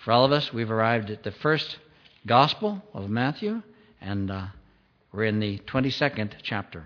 For all of us, we've arrived at the first Gospel of Matthew, and we're in the 22nd chapter.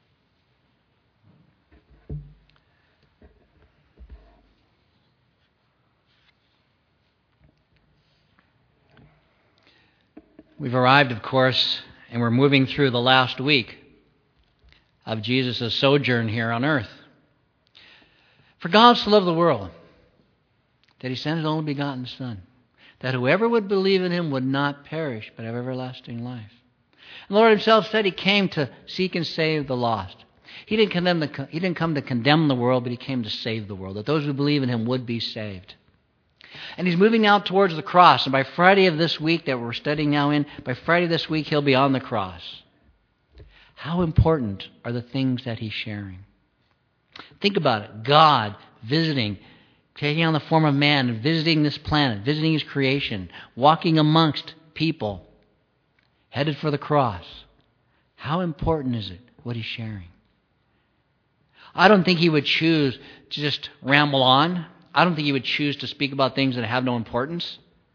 We've arrived, of course, and we're moving through the last week of Jesus' sojourn here on earth. For God so loved the world that He sent His only begotten Son, that whoever would believe in Him would not perish, but have everlasting life. And the Lord Himself said He came to seek and save the lost. He didn't come to condemn the world, but He came to save the world, that those who believe in Him would be saved. And He's moving out towards the cross. And by Friday of this week that we're studying now by Friday this week, He'll be on the cross. How important are the things that He's sharing? Think about it. God visiting, taking on the form of man, and visiting this planet, visiting His creation, walking amongst people, headed for the cross. How important is it, what He's sharing? I don't think He would choose to just ramble on. I don't think He would choose to speak about things that have no importance.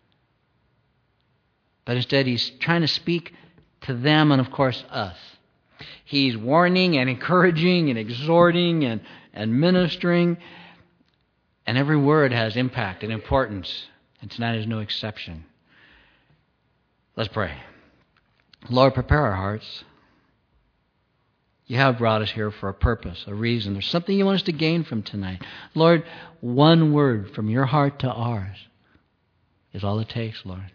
But instead, He's trying to speak to them and, of course, us. He's warning and encouraging and exhorting and ministering. And every word has impact and importance. And tonight is no exception. Let's pray. Lord, prepare our hearts. You have brought us here for a purpose, a reason. There's something You want us to gain from tonight. Lord, one word from Your heart to ours is all it takes, Lord.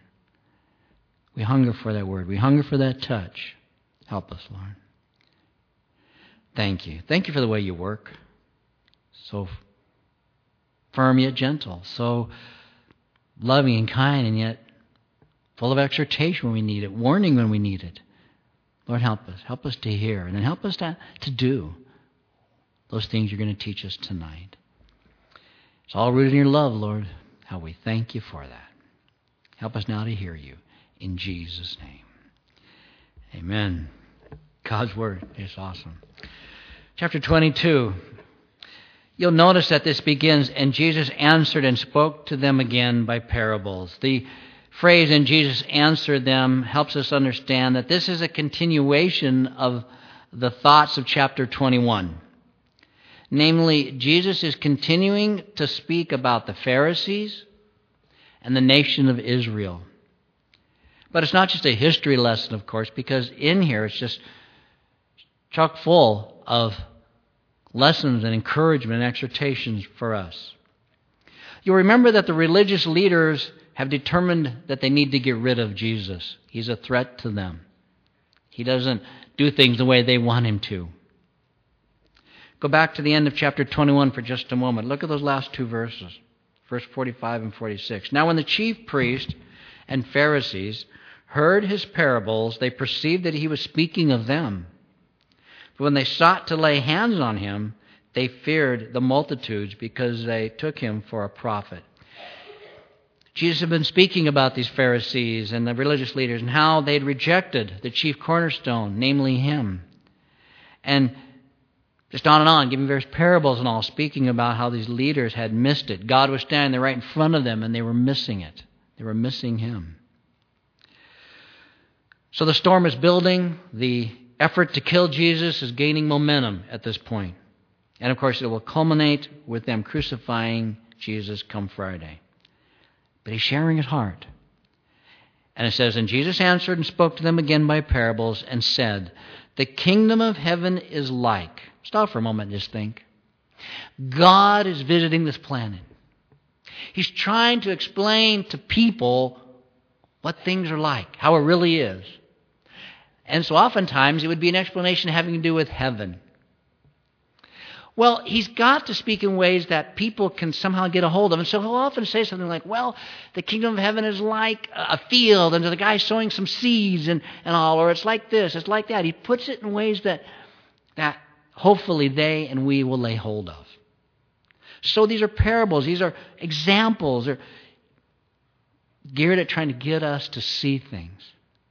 We hunger for that word. We hunger for that touch. Help us, Lord. Thank You. Thank You for the way You work. So firm yet gentle. So loving and kind and yet full of exhortation when we need it. Warning when we need it. Lord, help us. Help us to hear. And then help us to do those things You're going to teach us tonight. It's all rooted in Your love, Lord. How we thank You for that. Help us now to hear You. In Jesus' name. Amen. God's Word is awesome. Chapter 22. You'll notice that this begins, and Jesus answered and spoke to them again by parables. The phrase, and Jesus answered them, helps us understand that this is a continuation of the thoughts of chapter 21. Namely, Jesus is continuing to speak about the Pharisees and the nation of Israel. But it's not just a history lesson, of course, because in here it's just chock full of lessons and encouragement and exhortations for us. You'll remember that the religious leaders have determined that they need to get rid of Jesus. He's a threat to them. He doesn't do things the way they want Him to. Go back to the end of chapter 21 for just a moment. Look at those last two verses, verse 45 and 46. Now when the chief priests and Pharisees heard His parables, they perceived that He was speaking of them. But when they sought to lay hands on Him, they feared the multitudes because they took Him for a prophet. Jesus had been speaking about these Pharisees and the religious leaders and how they'd rejected the chief cornerstone, namely Him. And just on and on, giving various parables and all, speaking about how these leaders had missed it. God was standing there right in front of them and they were missing it. They were missing Him. So the storm is building. The effort to kill Jesus is gaining momentum at this point. And of course, it will culminate with them crucifying Jesus come Friday. But He's sharing His heart. And it says, and Jesus answered and spoke to them again by parables and said, the kingdom of heaven is like. Stop for a moment and just think. God is visiting this planet. He's trying to explain to people what things are like, how it really is. And so oftentimes it would be an explanation having to do with heaven. Well, He's got to speak in ways that people can somehow get a hold of. And so He'll often say something like, well, the kingdom of heaven is like a field, and the guy sowing some seeds and all, or it's like this, it's like that. He puts it in ways that hopefully they and we will lay hold of. So these are parables, these are examples, they're geared at trying to get us to see things.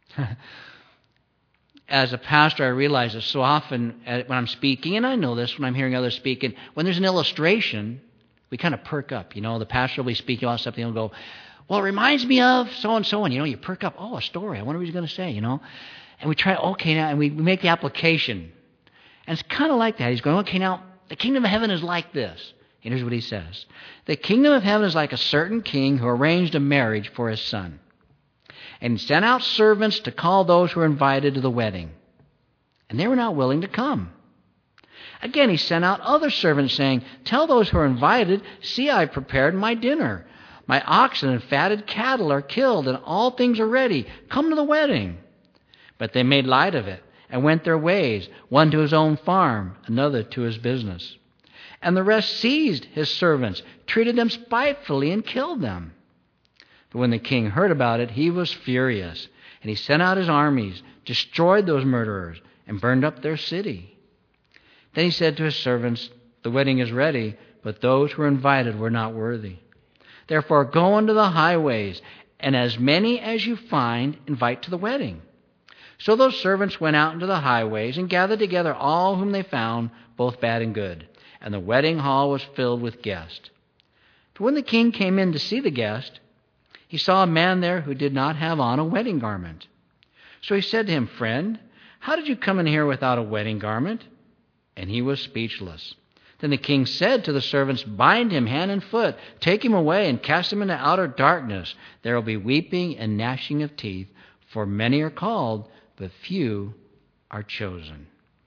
As a pastor, I realize that so often when I'm speaking, and I know this when I'm hearing others speaking, when there's an illustration, we kind of perk up. You know, the pastor will be speaking about something and he'll go, Well, it reminds me of so-and-so, and you perk up, a story. I wonder what he's going to say, And we try, now, and we make the application. And it's kind of like that. He's going, okay, now, the kingdom of heaven is like this. And here's what he says. The kingdom of heaven is like a certain king who arranged a marriage for his son. And he sent out servants to call those who were invited to the wedding. And they were not willing to come. Again, he sent out other servants saying, tell those who are invited, see, I prepared my dinner. My oxen and fatted cattle are killed, and all things are ready. Come to the wedding. But they made light of it and went their ways, one to his own farm, another to his business. And the rest seized his servants, treated them spitefully, and killed them. But when the king heard about it, he was furious, and he sent out his armies, destroyed those murderers, and burned up their city. Then he said to his servants, the wedding is ready, but those who were invited were not worthy. Therefore go into the highways, and as many as you find, invite to the wedding. So those servants went out into the highways and gathered together all whom they found, both bad and good. And the wedding hall was filled with guests. But when the king came in to see the guest, he saw a man there who did not have on a wedding garment. So he said to him, friend, how did you come in here without a wedding garment? And he was speechless. Then the king said to the servants, bind him hand and foot, take him away and cast him into outer darkness. There will be weeping and gnashing of teeth, for many are called, but few are chosen.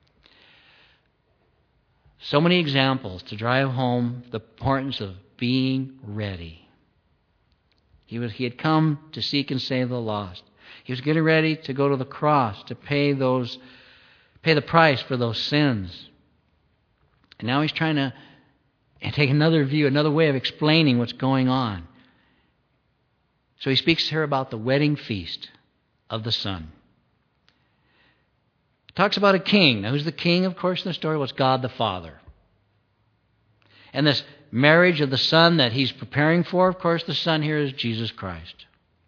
So many examples to drive home the importance of being ready. He had come to seek and save the lost. He was getting ready to go to the cross to pay the price for those sins. And now he's trying to take another view, another way of explaining what's going on. So he speaks to her about the wedding feast of the Son. Talks about a king. Now, who's the king, of course, in the story? Well, it's God the Father. And this marriage of the Son that he's preparing for, of course, the Son here is Jesus Christ.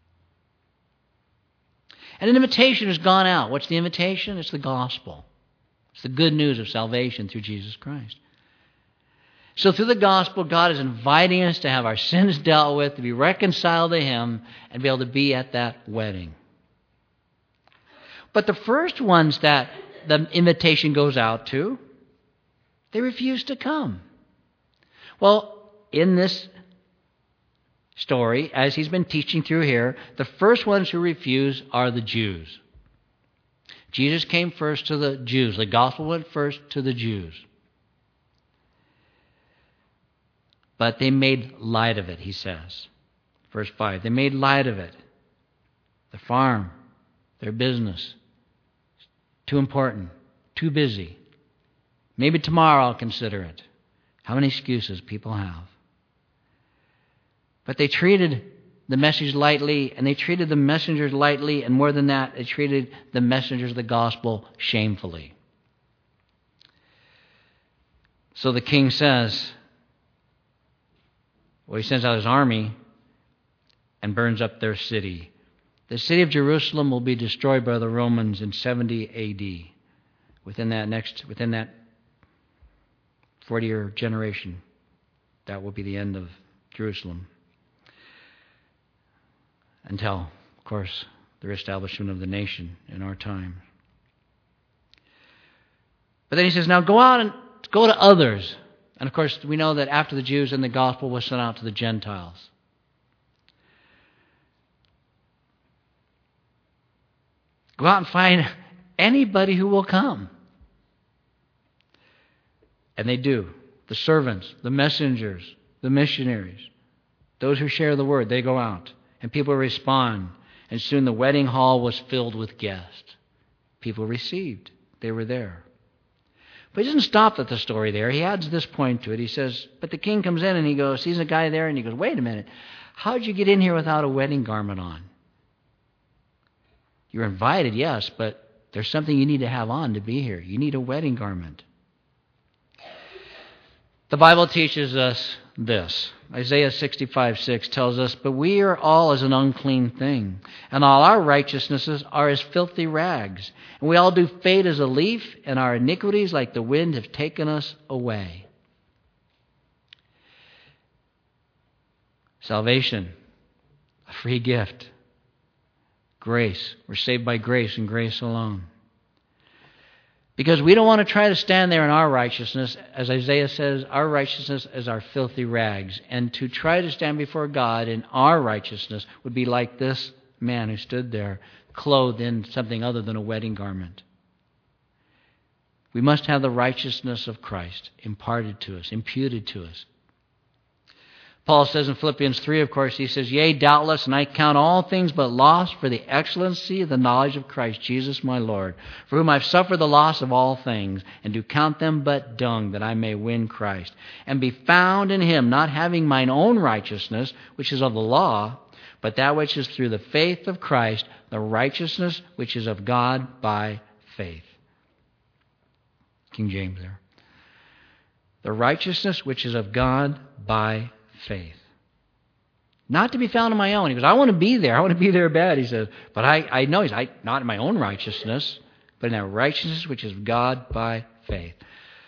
And an invitation has gone out. What's the invitation? It's the gospel. It's the good news of salvation through Jesus Christ. So through the gospel, God is inviting us to have our sins dealt with, to be reconciled to Him, and be able to be at that wedding. But the first ones that the invitation goes out to, they refuse to come. Well, in this story, as he's been teaching through here, the first ones who refuse are the Jews. Jesus came first to the Jews. The gospel went first to the Jews. But they made light of it, he says. Verse 5, they made light of it. The farm, their business. Too important, too busy. Maybe tomorrow I'll consider it. How many excuses people have. But they treated the message lightly, and they treated the messengers lightly, and more than that, they treated the messengers of the gospel shamefully. So the king says, he sends out his army and burns up their city. The city of Jerusalem will be destroyed by the Romans in 70 A.D. Within that 40-year generation, that will be the end of Jerusalem. Until, of course, the reestablishment of the nation in our time. But then he says, now go out and go to others. And of course, we know that after the Jews, and the gospel was sent out to the Gentiles. Go out and find anybody who will come. And they do. The servants, the messengers, the missionaries, those who share the word, they go out. And people respond. And soon the wedding hall was filled with guests. People received. They were there. But he doesn't stop at the story there. He adds this point to it. He says, but the king comes in and he goes, sees a guy there and he goes, wait a minute. How'd you get in here without a wedding garment on? You're invited, yes, but there's something you need to have on to be here. You need a wedding garment. The Bible teaches us this. Isaiah 65:6 tells us, but we are all as an unclean thing, and all our righteousnesses are as filthy rags. And we all do fade as a leaf, and our iniquities like the wind have taken us away. Salvation, a free gift. Grace. We're saved by grace and grace alone. Because we don't want to try to stand there in our righteousness. As Isaiah says, our righteousness is our filthy rags. And to try to stand before God in our righteousness would be like this man who stood there, clothed in something other than a wedding garment. We must have the righteousness of Christ imparted to us, imputed to us. Paul says in Philippians 3, of course, he says, "Yea, doubtless, and I count all things but loss for the excellency of the knowledge of Christ Jesus my Lord, for whom I've suffered the loss of all things, and do count them but dung, that I may win Christ, and be found in him, not having mine own righteousness, which is of the law, but that which is through the faith of Christ, the righteousness which is of God by faith." King James there. The righteousness which is of God by faith. Not to be found in my own. He goes, I want to be there. I want to be there bad. He says, but I know not in my own righteousness, but in that righteousness which is of God by faith.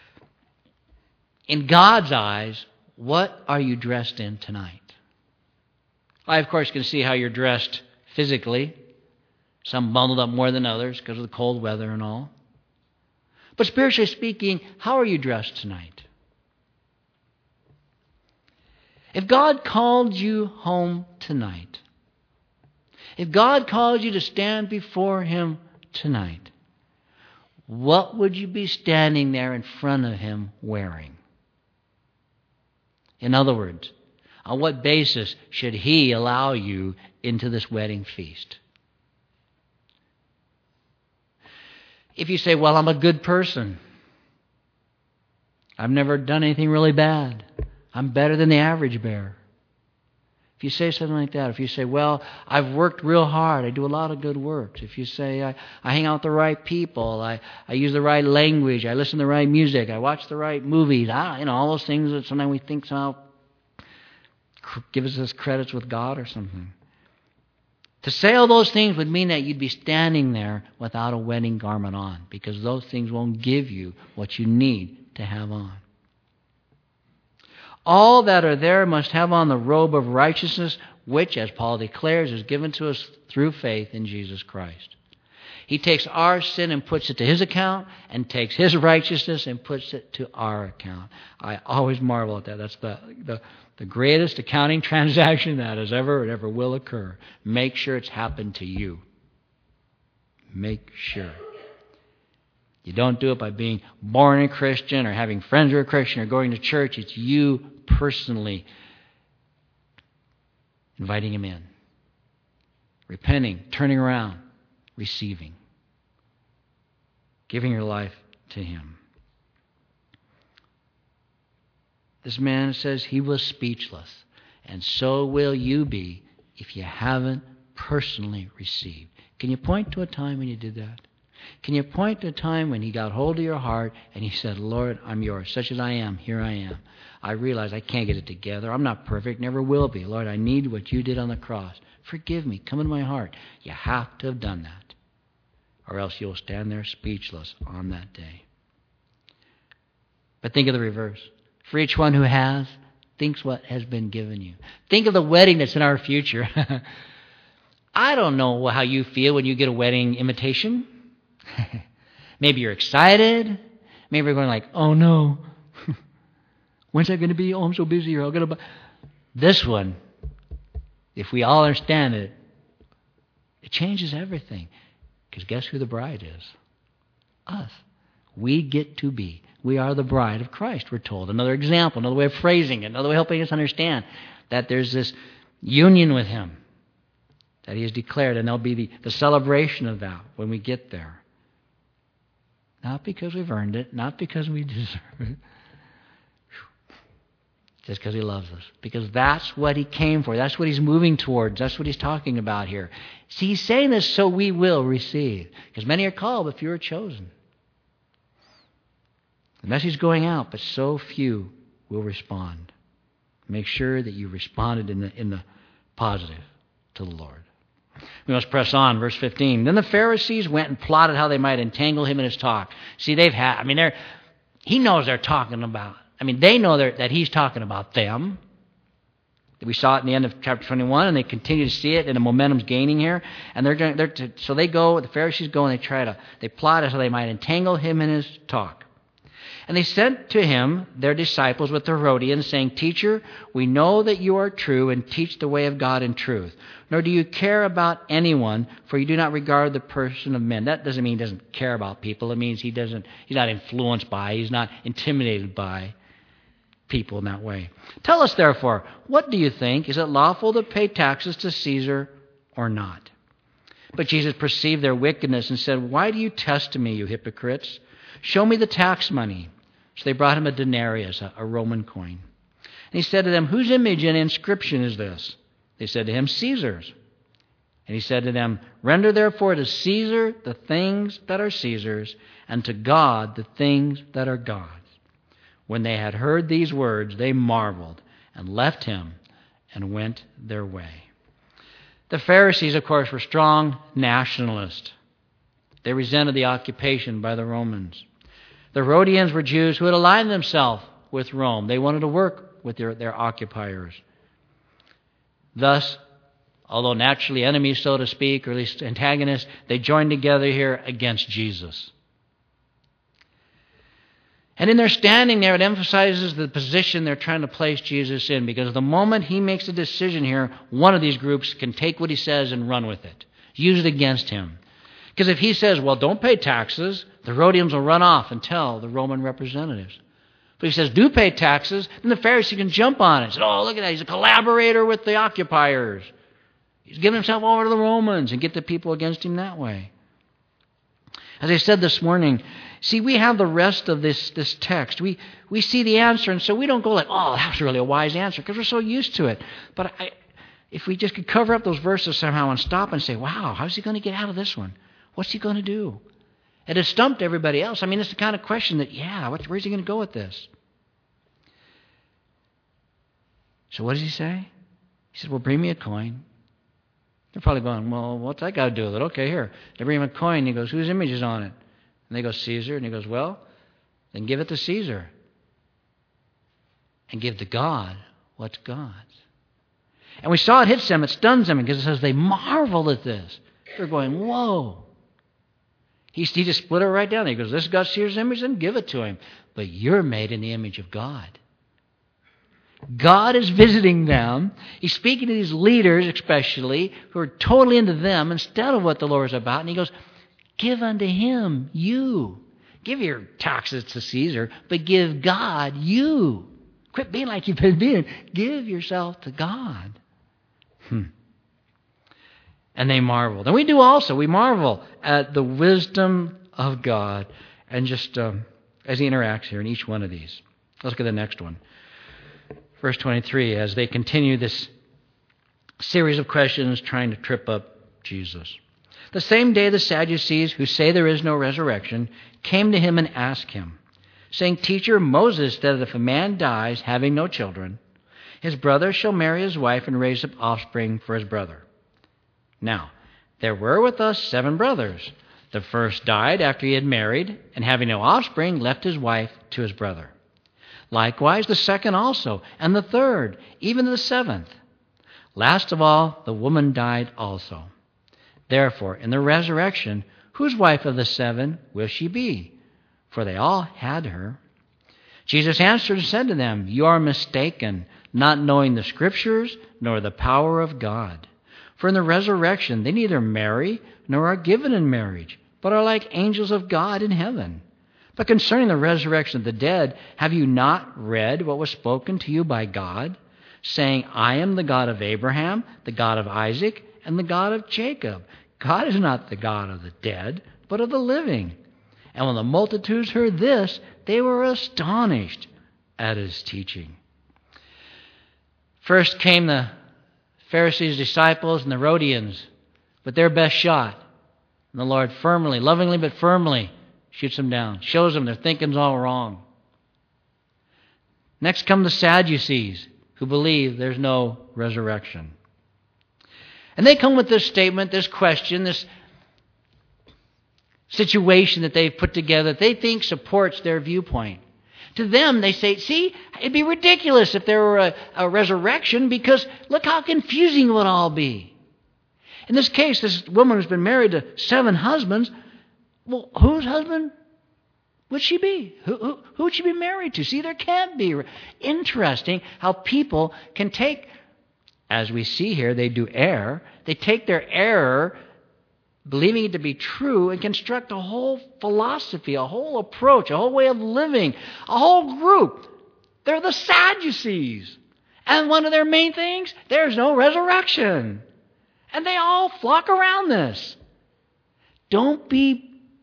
In God's eyes, what are you dressed in tonight? I, of course, can see how you're dressed physically. Some bundled up more than others because of the cold weather and all. But spiritually speaking, how are you dressed tonight? If God called you home tonight, if God called you to stand before Him tonight, what would you be standing there in front of Him wearing? In other words, on what basis should He allow you into this wedding feast? If you say, well, I'm a good person. I've never done anything really bad. I'm better than the average bear. If you say something like that, if you say, well, I've worked real hard. I do a lot of good works. If you say, I hang out with the right people. I use the right language. I listen to the right music. I watch the right movies. All those things that sometimes we think somehow give us credits with God or something. To say all those things would mean that you'd be standing there without a wedding garment on, because those things won't give you what you need to have on. All that are there must have on the robe of righteousness, which, as Paul declares, is given to us through faith in Jesus Christ. He takes our sin and puts it to His account, and takes His righteousness and puts it to our account. I always marvel at that. That's the greatest accounting transaction that has ever will occur. Make sure it's happened to you. Make sure. You don't do it by being born a Christian or having friends who are Christian or going to church. It's you personally inviting Him in. Repenting, turning around, receiving. Giving your life to Him. This man says he was speechless. And so will you be if you haven't personally received. Can you point to a time when you did that? Can you point to a time when He got hold of your heart and He said, Lord, I'm yours. Such as I am, here I am. I realize I can't get it together. I'm not perfect, never will be. Lord, I need what You did on the cross. Forgive me. Come into my heart. You have to have done that, or else you'll stand there speechless on that day. But think of the reverse. For each one who has, thinks what has been given you. Think of the wedding that's in our future. I don't know how you feel when you get a wedding invitation. Maybe you're excited. Maybe you're going like, oh no. When's that going to be? Oh, I'm so busy. Or I'm going to. This one, if we all understand it, it changes everything. Because guess who the bride is? Us. We get to be. We are the bride of Christ, we're told. Another example, another way of phrasing it, another way of helping us understand that there's this union with Him that He has declared, and there'll be the celebration of that when we get there. Not because we've earned it, not because we deserve it, just because He loves us. Because that's what He came for. That's what He's moving towards. That's what He's talking about here. See, He's saying this so we will receive. Because many are called, but few are chosen. The message is going out, but so few will respond. Make sure that you responded in the positive to the Lord. We must press on, verse 15. Then the Pharisees went and plotted how they might entangle Him in His talk. See, He knows they're talking about. They know that He's talking about them. We saw it in the end of chapter 21, and they continue to see it, and the momentum's gaining here. And so they go, the Pharisees go, and they plot as how they might entangle him in his talk. And they sent to him their disciples with the Herodians, saying, Teacher, we know that you are true and teach the way of God in truth. Nor do you care about anyone, for you do not regard the person of men. That doesn't mean he doesn't care about people. It means he's not influenced by, he's not intimidated by people in that way. Tell us, therefore, what do you think? Is it lawful to pay taxes to Caesar or not? But Jesus perceived their wickedness and said, Why do you test me, you hypocrites? Show me the tax money. So they brought him a denarius, a Roman coin. And he said to them, Whose image and inscription is this? They said to him, Caesar's. And he said to them, Render therefore to Caesar the things that are Caesar's, and to God the things that are God's. When they had heard these words, they marveled and left him and went their way. The Pharisees, of course, were strong nationalists. They resented the occupation by the Romans. The Herodians were Jews who had aligned themselves with Rome. They wanted to work with their occupiers. Thus, although naturally enemies, so to speak, or at least antagonists, they joined together here against Jesus. And in their standing there, it emphasizes the position they're trying to place Jesus in, because the moment he makes a decision here, one of these groups can take what he says and run with it, use it against him. Because if he says, well, don't pay taxes, the Herodians will run off and tell the Roman representatives. But he says, do pay taxes, then the Pharisee can jump on it and say, oh, look at that, he's a collaborator with the occupiers. He's giving himself over to the Romans and get the people against him that way. As I said this morning, see, we have the rest of this text. We see the answer, and so we don't go like, oh, that was really a wise answer, because we're so used to it. But if we just could cover up those verses somehow and stop and say, wow, how's he going to get out of this one? What's he going to do? It has stumped everybody else. I mean, it's the kind of question that, where's he going to go with this? So what does he say? He said, well, bring me a coin. They're probably going, well, what's that got to do with it? Okay, here. They bring him a coin. And he goes, whose image is on it? And they go, Caesar. And he goes, well, then give it to Caesar. And give to God what's God's. And we saw it hits them. It stuns them because it says they marvel at this. They're going, whoa. He just split it right down. He goes, this is God's Caesar's image, then give it to him. But you're made in the image of God. God is visiting them. He's speaking to these leaders especially who are totally into them instead of what the Lord is about. And he goes, give unto him you. Give your taxes to Caesar, but give God you. Quit being like you've been being. Give yourself to God. And they marveled. And we do also. We marvel at the wisdom of God. And just as he interacts here in each one of these. Let's look at the next one. Verse 23, as they continue this series of questions trying to trip up Jesus. The same day the Sadducees, who say there is no resurrection, came to him and asked him, saying, Teacher, Moses said that if a man dies having no children, his brother shall marry his wife and raise up offspring for his brother. Now, there were with us 7 brothers. The first died after he had married, and having no offspring, left his wife to his brother. Likewise, the second also, and the third, even the 7th. Last of all, the woman died also. Therefore, in the resurrection, whose wife of the 7 will she be? For they all had her. Jesus answered and said to them, You are mistaken, not knowing the Scriptures, nor the power of God. For in the resurrection they neither marry, nor are given in marriage, but are like angels of God in heaven. But concerning the resurrection of the dead, have you not read what was spoken to you by God, saying, I am the God of Abraham, the God of Isaac, and the God of Jacob. God is not the God of the dead, but of the living. And when the multitudes heard this, they were astonished at his teaching. First came the Pharisees' disciples and the Herodians with their best shot. And the Lord firmly, lovingly but firmly, shoots them down, shows them their thinking's all wrong. Next come the Sadducees, who believe there's no resurrection. And they come with this statement, this question, this situation that they've put together that they think supports their viewpoint. To them, they say, see, it'd be ridiculous if there were a resurrection because look how confusing it would all be. In this case, this woman who's been married to 7 husbands, well, whose husband would she be? Who would she be married to? See, there can't be. Interesting how people can take, as we see here, they do err. They take their error, believing it to be true, and construct a whole philosophy, a whole approach, a whole way of living, a whole group. They're the Sadducees. And one of their main things, there's no resurrection. And they all flock around this. Don't be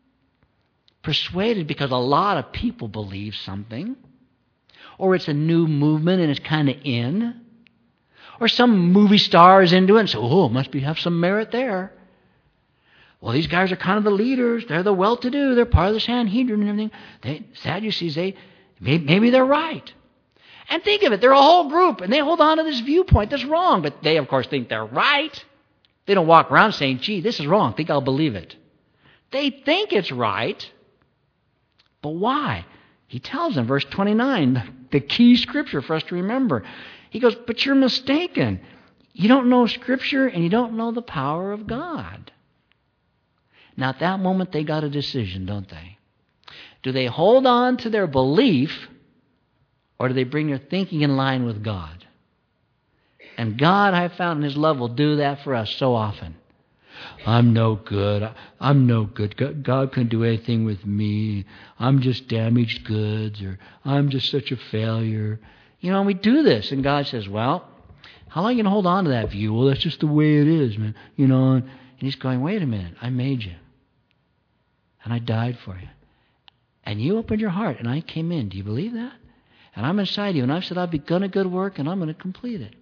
persuaded because a lot of people believe something, or it's a new movement and it's kind of in, or some movie star is into it and so, oh, must have some merit there. Well, these guys are kind of the leaders. They're the well-to-do. They're part of the Sanhedrin and everything. Sadducees, maybe they're right. And think of it. They're a whole group, and they hold on to this viewpoint that's wrong. But they, of course, think they're right. They don't walk around saying, gee, this is wrong. Think I'll believe it. They think it's right. But why? He tells them, verse 29, the key scripture for us to remember. He goes, but you're mistaken. You don't know Scripture, and you don't know the power of God. Now, at that moment, they got a decision, don't they? Do they hold on to their belief, or do they bring their thinking in line with God? And God, I've found in His love, will do that for us so often. I'm no good. I'm no good. God couldn't do anything with me. I'm just damaged goods, or I'm just such a failure. You know, and we do this, and God says, well, how long are you going to hold on to that view? Well, that's just the way it is, man. You know, and He's going, wait a minute, I made you. And I died for you. And you opened your heart, and I came in. Do you believe that? And I'm inside you, and I've said I've begun a good work, and I'm going to complete it.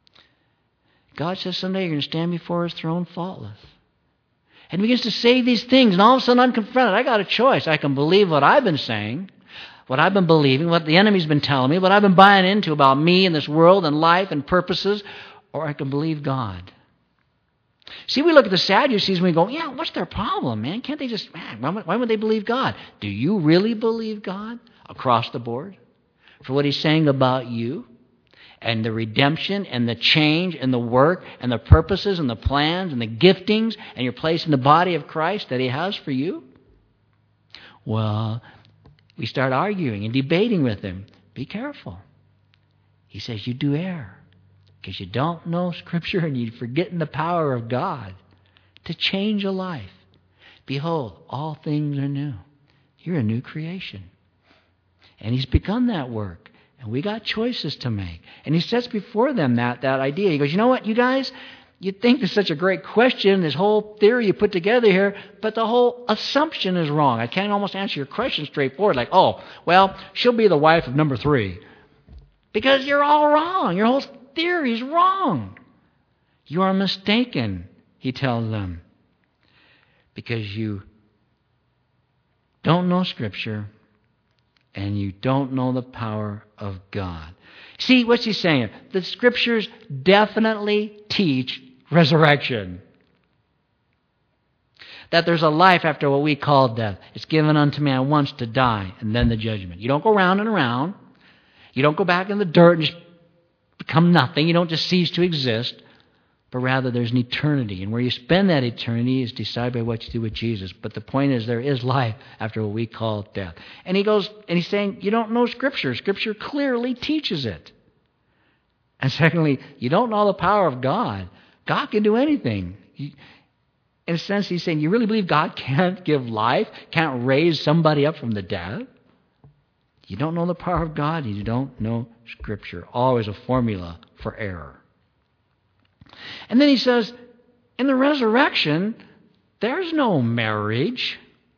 God says someday you're going to stand before His throne faultless. And He begins to say these things, and all of a sudden I'm confronted. I got a choice. I can believe what I've been saying, what I've been believing, what the enemy's been telling me, what I've been buying into about me and this world and life and purposes, or I can believe God. See, we look at the Sadducees and we go, yeah, what's their problem, man? Can't they just, man, why would they believe God? Do you really believe God across the board for what He's saying about you and the redemption and the change and the work and the purposes and the plans and the giftings and your place in the body of Christ that He has for you? Well, we start arguing and debating with Him. Be careful. He says you do err. Because you don't know Scripture and you're forgetting the power of God to change a life. Behold, all things are new. You're a new creation. And He's begun that work. And we got choices to make. And He sets before them that idea. He goes, you know what, you guys? You think this is such a great question, this whole theory you put together here, but the whole assumption is wrong. I can't almost answer your question straightforward, like, oh, well, she'll be the wife of number 3. Because you're all wrong. Your whole theory is wrong. You are mistaken, He tells them, because you don't know Scripture and you don't know the power of God. See, what's He saying? The Scriptures definitely teach resurrection. That there's a life after what we call death. It's given unto man once to die and then the judgment. You don't go round and around. You don't go back in the dirt and just become nothing. You don't just cease to exist, but rather there's an eternity. And where you spend that eternity is decided by what you do with Jesus. But the point is there is life after what we call death. And he goes, and he's saying, you don't know Scripture. Scripture clearly teaches it. And secondly, you don't know the power of God. God can do anything. In a sense, he's saying, you really believe God can't give life, can't raise somebody up from the dead? You don't know the power of God, and you don't know Scripture. Always a formula for error. And then he says, in the resurrection, there's no marriage.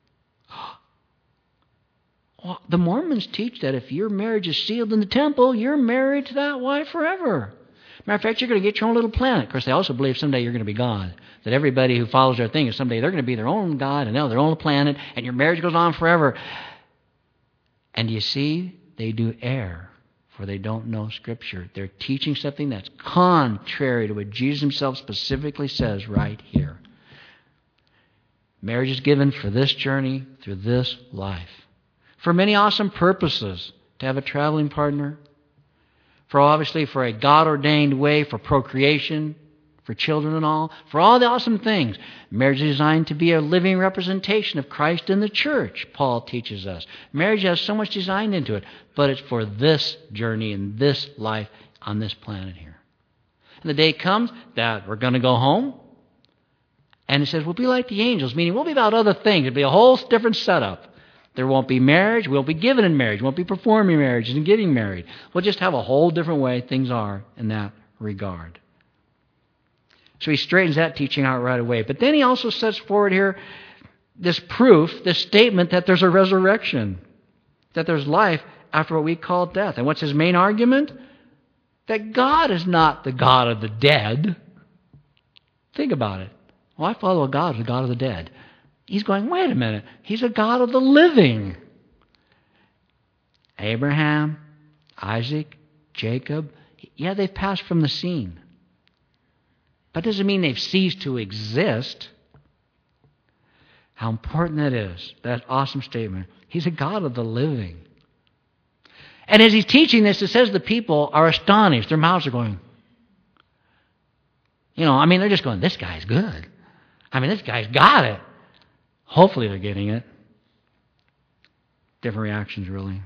Well, the Mormons teach that if your marriage is sealed in the temple, you're married to that wife forever. Matter of fact, you're going to get your own little planet. Of course, they also believe someday you're going to be God. That everybody who follows their thing is someday they're going to be their own God and they'll have their own planet, and your marriage goes on forever. And you see, they do err, for they don't know Scripture. They're teaching something that's contrary to what Jesus Himself specifically says right here. Marriage is given for this journey, through this life, for many awesome purposes, to have a traveling partner, for obviously for a God-ordained way for procreation, for children and all, for all the awesome things. Marriage is designed to be a living representation of Christ in the church, Paul teaches us. Marriage has so much designed into it, but it's for this journey and this life on this planet here. And the day comes that we're going to go home, and it says we'll be like the angels, meaning we'll be about other things. It'll be a whole different setup. There won't be marriage. We'll be given in marriage. We won't be performing marriage and getting married. We'll just have a whole different way things are in that regard. So he straightens that teaching out right away. But then he also sets forward here this proof, this statement that there's a resurrection, that there's life after what we call death. And what's his main argument? That God is not the God of the dead. Think about it. Well, I follow a God, the God of the dead. He's going, wait a minute. He's a God of the living. Abraham, Isaac, Jacob, yeah, they've passed from the scene. But it doesn't mean they've ceased to exist. How important that is, that awesome statement. He's a God of the living. And as he's teaching this, it says the people are astonished. Their mouths are going, they're just going, this guy's good. This guy's got it. Hopefully they're getting it. Different reactions, really.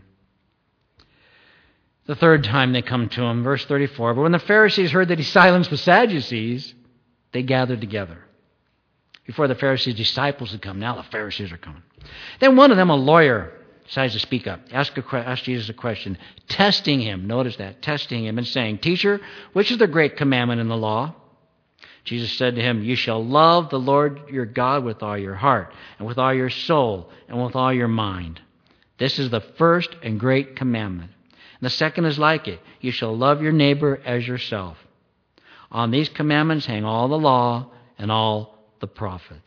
The third time they come to him, verse 34, but when the Pharisees heard that he silenced the Sadducees, they gathered together. Before the Pharisees' disciples had come, now the Pharisees are coming. Then one of them, a lawyer, decides to speak up, ask Jesus a question, testing him, notice that, testing him and saying, Teacher, which is the great commandment in the law? Jesus said to him, You shall love the Lord your God with all your heart, and with all your soul, and with all your mind. This is the first and great commandment. And the second is like it. You shall love your neighbor as yourself. On these commandments hang all the law and all the prophets.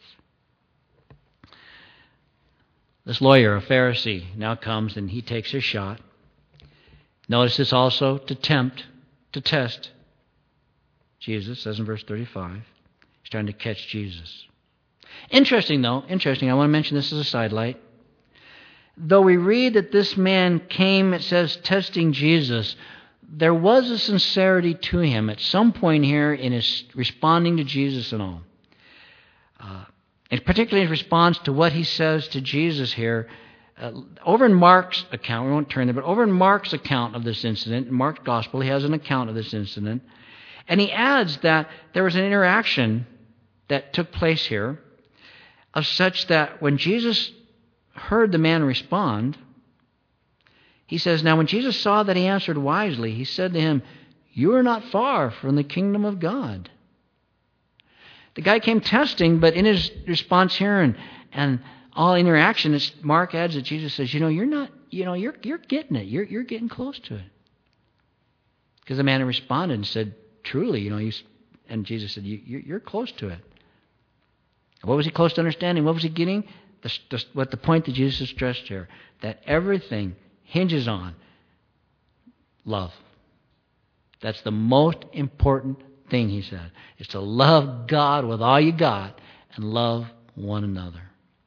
This lawyer, a Pharisee, now comes and he takes his shot. Notice this also to test Jesus, says in verse 35. He's trying to catch Jesus. Interesting, I want to mention this as a sidelight. Though we read that this man came, it says, testing Jesus, there was a sincerity to him at some point here in his responding to Jesus and all. And particularly in response to what he says to Jesus here, over in Mark's account, we won't turn there, but over in Mark's account of this incident, in Mark's gospel, he has an account of this incident. And he adds that there was an interaction that took place here of such that when Jesus heard the man respond, he says, Now when Jesus saw that he answered wisely, he said to him, You are not far from the kingdom of God. The guy came testing, but in his response here and all interaction, Mark adds that Jesus says, you're not, you're getting it. You're getting close to it. Because the man responded and said, Truly, and Jesus said, You're close to it. What was he close to understanding? What was he getting? What the point that Jesus stressed here, that everything hinges on love. That's the most important thing, he said, is to love God with all you got and love one another.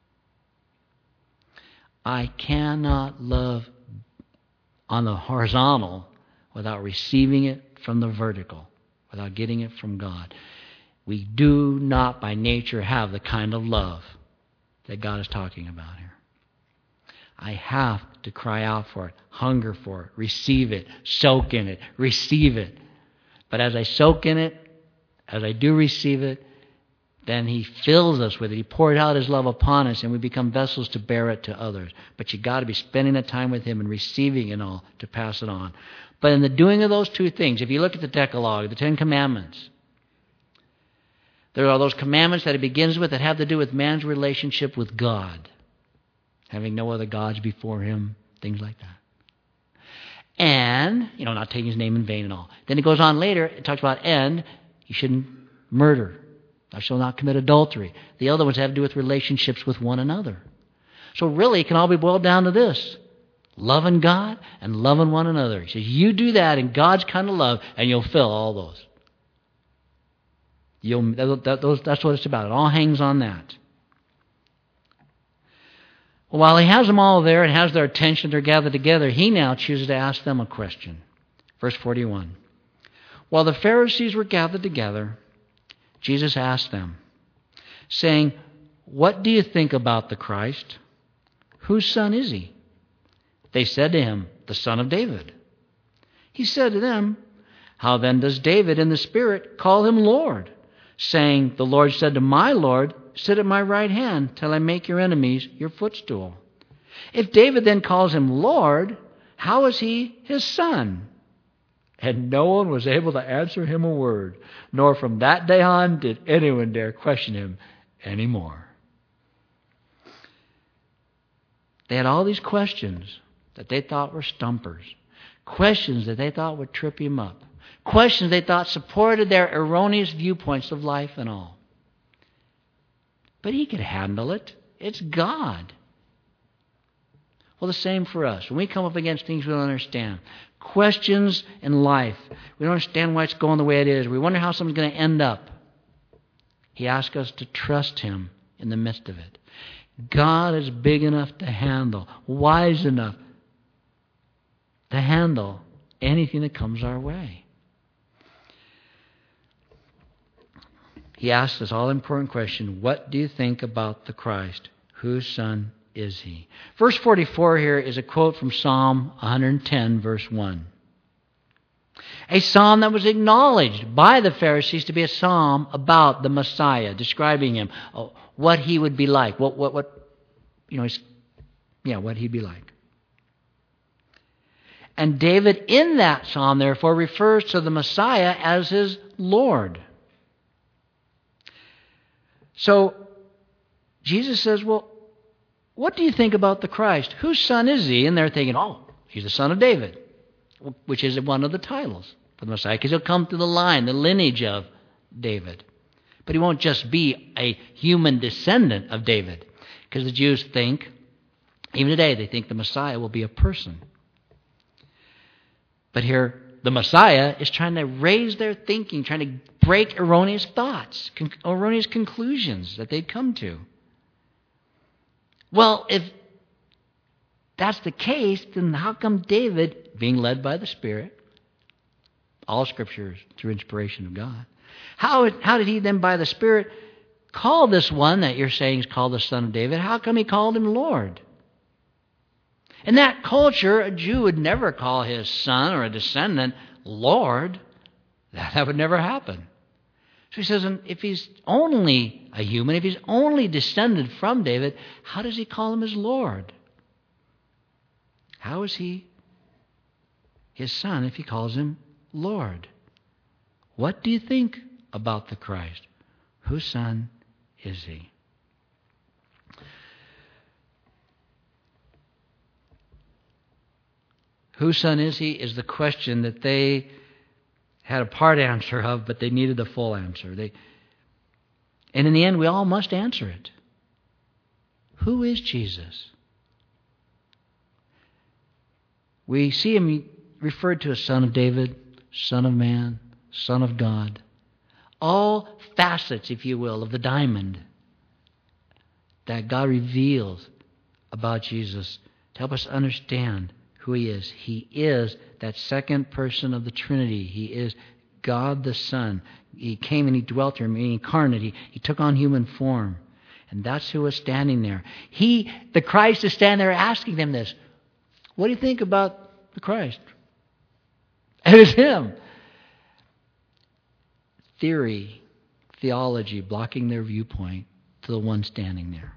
I cannot love on the horizontal without receiving it from the vertical, without getting it from God. We do not by nature have the kind of love that God is talking about here. I have to cry out for it, hunger for it, receive it, soak in it, receive it. But as I soak in it, as I do receive it, then He fills us with it. He pours out His love upon us, and we become vessels to bear it to others. But you got to be spending that time with Him and receiving it all to pass it on. But in the doing of those two things, if you look at the Decalogue, the Ten Commandments, there are those commandments that it begins with that have to do with man's relationship with God, having no other gods before Him, things like that. And, not taking His name in vain and all. Then it goes on later, it talks about, and you shouldn't murder. Thou shalt not commit adultery. The other ones have to do with relationships with one another. So really, it can all be boiled down to this. Loving God and loving one another. He says, you do that in God's kind of love, and you'll fill all those. That's what it's about. It all hangs on that. Well, while he has them all there and has their attention, they're gathered together, he now chooses to ask them a question. Verse 41. While the Pharisees were gathered together, Jesus asked them, saying, "What do you think about the Christ? Whose son is he?" They said to him, "The son of David." He said to them, "How then does David in the Spirit call him Lord, saying, 'The Lord said to my Lord, sit at my right hand till I make your enemies your footstool'? If David then calls him Lord, how is he his son?" And no one was able to answer him a word, nor from that day on did anyone dare question him anymore. They had all these questions that they thought were stumpers, questions that they thought would trip him up, questions they thought supported their erroneous viewpoints of life and all. But he could handle it. It's God. Well, the same for us. When we come up against things we don't understand, questions in life, we don't understand why it's going the way it is, we wonder how something's going to end up, he asks us to trust him in the midst of it. God is big enough to handle, wise enough to handle anything that comes our way. He asks this all-important question, what do you think about the Christ? Whose son is he? Verse 44 here is a quote from Psalm 110, verse 1. A psalm that was acknowledged by the Pharisees to be a psalm about the Messiah, describing him, what he would be like, what he'd be like. And David in that psalm, therefore, refers to the Messiah as his Lord. So Jesus says, well, what do you think about the Christ? Whose son is he? And they're thinking, he's the son of David, which is one of the titles for the Messiah, because he'll come through the line, the lineage of David. But he won't just be a human descendant of David, because the Jews think, even today, they think the Messiah will be a person. But here, the Messiah is trying to raise their thinking, trying to break erroneous thoughts, erroneous conclusions that they'd come to. Well, if that's the case, then how come David, being led by the Spirit, all Scripture is through inspiration of God, how did he then by the Spirit call this one that you're saying is called the Son of David? How come he called him Lord? In that culture, a Jew would never call his son or a descendant Lord. That would never happen. So he says, if he's only a human, if he's only descended from David, how does he call him his Lord? How is he his son if he calls him Lord? What do you think about the Christ? Whose son is he? Whose son is he is the question that they had a part answer of, but they needed the full answer. And in the end, we all must answer it. Who is Jesus? We see him referred to as Son of David, Son of Man, Son of God. All facets, if you will, of the diamond that God reveals about Jesus to help us understand who he is. He is that second person of the Trinity. He is God the Son. He came and he dwelt here, he incarnate. He took on human form. And that's who was standing there. The Christ is standing there asking them this. What do you think about the Christ? And it's him. Theology blocking their viewpoint to the one standing there.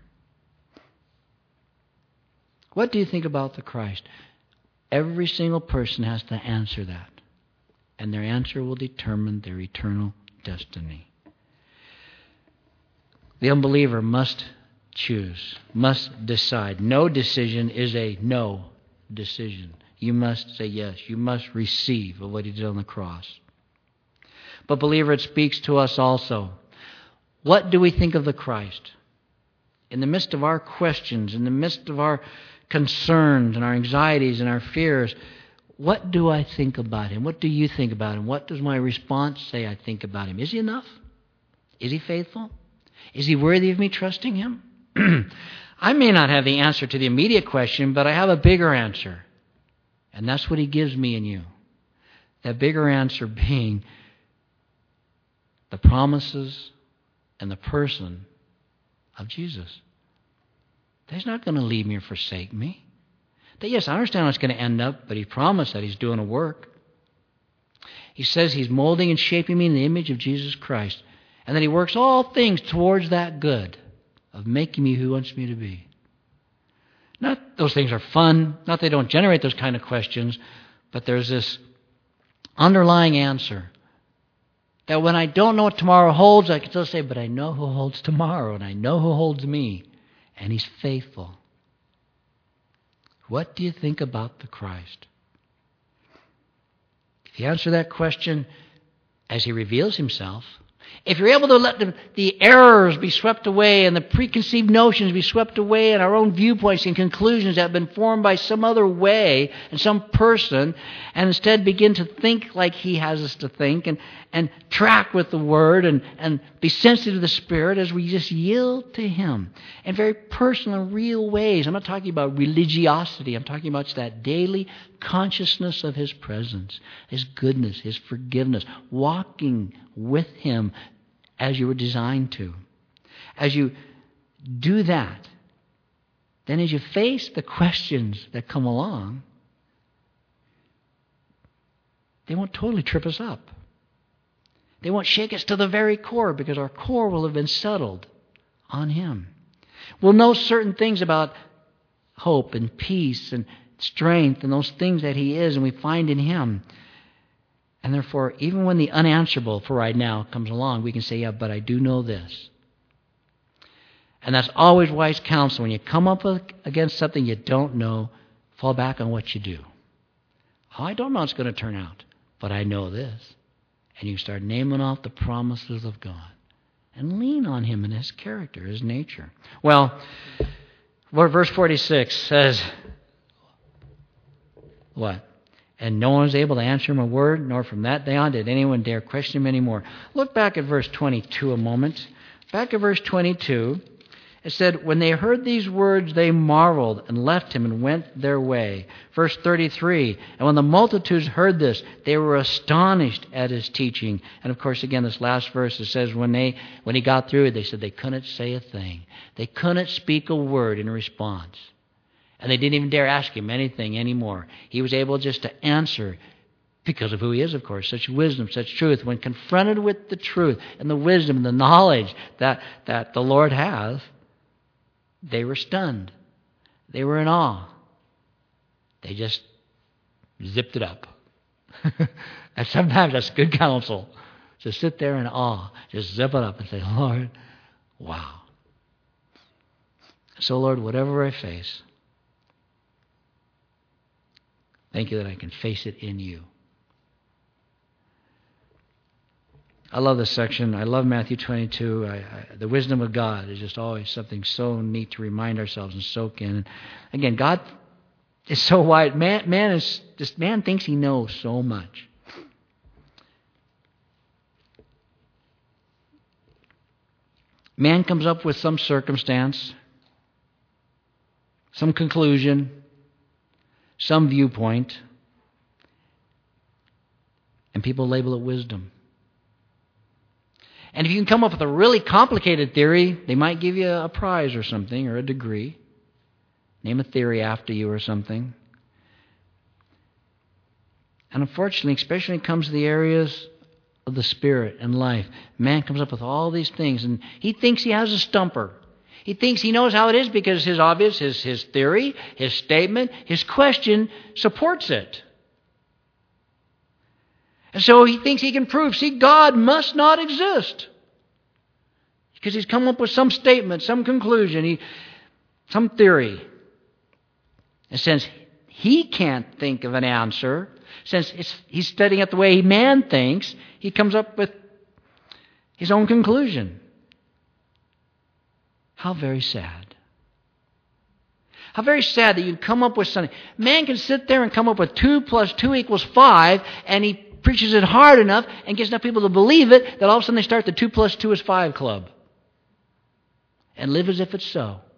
What do you think about the Christ? Every single person has to answer that. And their answer will determine their eternal destiny. The unbeliever must choose, must decide. No decision is a no decision. You must say yes. You must receive of what he did on the cross. But believer, it speaks to us also. What do we think of the Christ? In the midst of our questions, in the midst of our concerns and our anxieties and our fears, what do I think about him? What do you think about him? What does my response say I think about him? Is he enough? Is he faithful? Is he worthy of me trusting him? I may not have the answer to the immediate question, but I have a bigger answer. And that's what He gives me and you. That bigger answer being the promises and the person of Jesus. That He's not going to leave me or forsake me. That, yes, I understand how it's going to end up, but He promised that He's doing a work. He says He's molding and shaping me in the image of Jesus Christ, and that He works all things towards that good of making me who He wants me to be. Not those things are fun, not they don't generate those kind of questions, but there's this underlying answer that when I don't know what tomorrow holds, I can still say, but I know who holds tomorrow, and I know who holds me, and He's faithful. What do you think about the Christ? If you answer that question as He reveals Himself, if you're able to let the errors be swept away and the preconceived notions be swept away and our own viewpoints and conclusions that have been formed by some other way and some person, and instead begin to think like He has us to think and track with the Word and be sensitive to the Spirit as we just yield to Him in very personal and real ways. I'm not talking about religiosity. I'm talking about that daily consciousness of His presence, His goodness, His forgiveness, walking with Him as you were designed to. As you do that, then as you face the questions that come along, they won't totally trip us up. They won't shake us to the very core, because our core will have been settled on Him. We'll know certain things about hope and peace and strength and those things that He is and we find in Him. And therefore, even when the unanswerable for right now comes along, we can say, yeah, but I do know this. And that's always wise counsel. When you come up against something you don't know, fall back on what you do. Oh, I don't know how it's going to turn out, but I know this. And you start naming off the promises of God and lean on Him and His character, His nature. Well, verse 46 says, what? And no one was able to answer Him a word, nor from that day on did anyone dare question Him anymore. Look back at verse 22 a moment. Back at verse 22, it said, when they heard these words, they marveled and left Him and went their way. Verse 33, and when the multitudes heard this, they were astonished at His teaching. And of course, again, this last verse, it says when He got through, they said they couldn't say a thing. They couldn't speak a word in response. And they didn't even dare ask Him anything anymore. He was able just to answer because of who He is, of course. Such wisdom, such truth. When confronted with the truth and the wisdom and the knowledge that the Lord has, they were stunned. They were in awe. They just zipped it up. And sometimes that's good counsel. Just sit there in awe. Just zip it up and say, Lord, wow. So, Lord, whatever I face, thank You that I can face it in You. I love this section. I love Matthew 22. The wisdom of God is just always something so neat to remind ourselves and soak in. And again, God is so wide. Man thinks he knows so much. Man comes up with some circumstance, some conclusion, some viewpoint, and people label it wisdom. And if you can come up with a really complicated theory, they might give you a prize or something, or a degree. Name a theory after you or something. And unfortunately, especially when it comes to the areas of the Spirit and life, man comes up with all these things, and he thinks he has a stumper. He thinks he knows how it is because his theory, his statement, his question supports it. And so he thinks he can prove, see, God must not exist. Because he's come up with some statement, some conclusion, some theory. And since he can't think of an answer, since he's studying it the way man thinks, he comes up with his own conclusion. How very sad. How very sad that you come up with something. Man can sit there and come up with 2 + 2 = 5, and he preaches it hard enough and gets enough people to believe it that all of a sudden they start the 2 + 2 = 5 club and live as if it's so.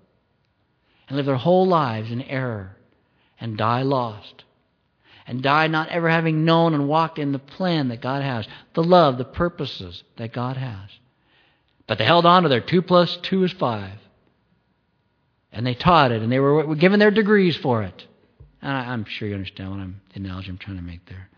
and live their whole lives in error and die lost and die not ever having known and walked in the plan that God has, the love, the purposes that God has. But they held on to their 2 + 2 is 5. And they taught it, and they were given their degrees for it. And I'm sure you understand the analogy I'm trying to make there.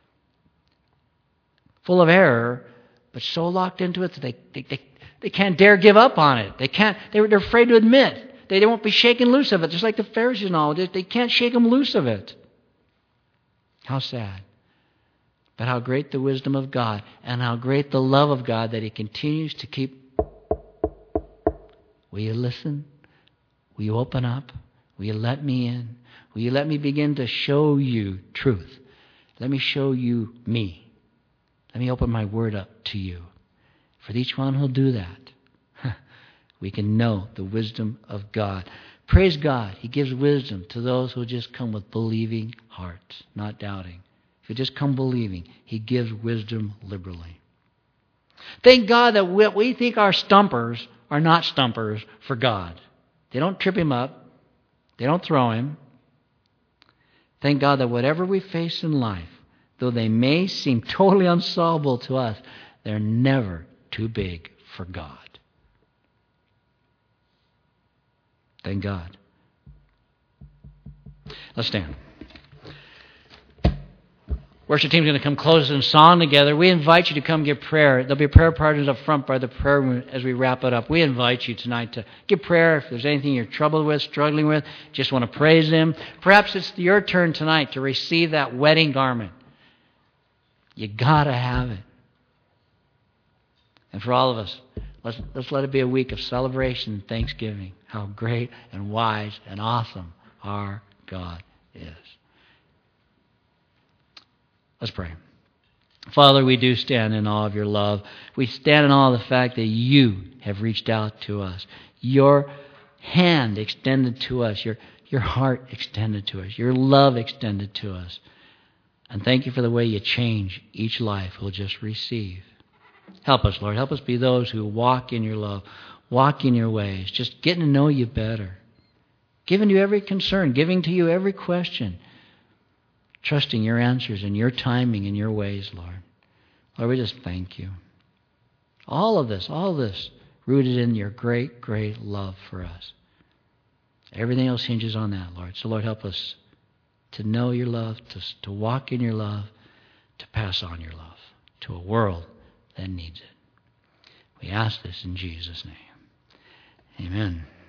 Full of error, but so locked into it that they can't dare give up on it. They're afraid to admit. They won't be shaken loose of it, just like the Pharisees and all. They can't shake them loose of it. How sad. But how great the wisdom of God, and how great the love of God that He continues to keep. Will you listen? Will you open up? Will you let me in? Will you let me begin to show you truth? Let me show you me. Let me open my word up to you. For each one who'll do that, we can know the wisdom of God. Praise God. He gives wisdom to those who just come with believing hearts, not doubting. If you just come believing, He gives wisdom liberally. Thank God that what we think are stumpers are not stumpers for God. They don't trip Him up. They don't throw Him. Thank God that whatever we face in life, though they may seem totally unsolvable to us, they're never too big for God. Thank God. Let's stand. Worship team's going to come close in song together. We invite you to come give prayer. There'll be prayer partners up front by the prayer room as we wrap it up. We invite you tonight to give prayer if there's anything you're troubled with, struggling with, just want to praise Him. Perhaps it's your turn tonight to receive that wedding garment. You got to have it. And for all of us, let's let it be a week of celebration and thanksgiving. How great and wise and awesome our God is. Let's pray. Father, we do stand in awe of your love. We stand in awe of the fact that you have reached out to us. Your hand extended to us. Your heart extended to us. Your love extended to us. And thank you for the way you change each life who will just receive. Help us, Lord. Help us be those who walk in your love, walk in your ways, just getting to know you better. Giving you every concern, giving to you every question. Trusting your answers and your timing and your ways, Lord. Lord, we just thank you. All of this rooted in your great, great love for us. Everything else hinges on that, Lord. So, Lord, help us to know your love, to walk in your love, to pass on your love to a world that needs it. We ask this in Jesus' name. Amen.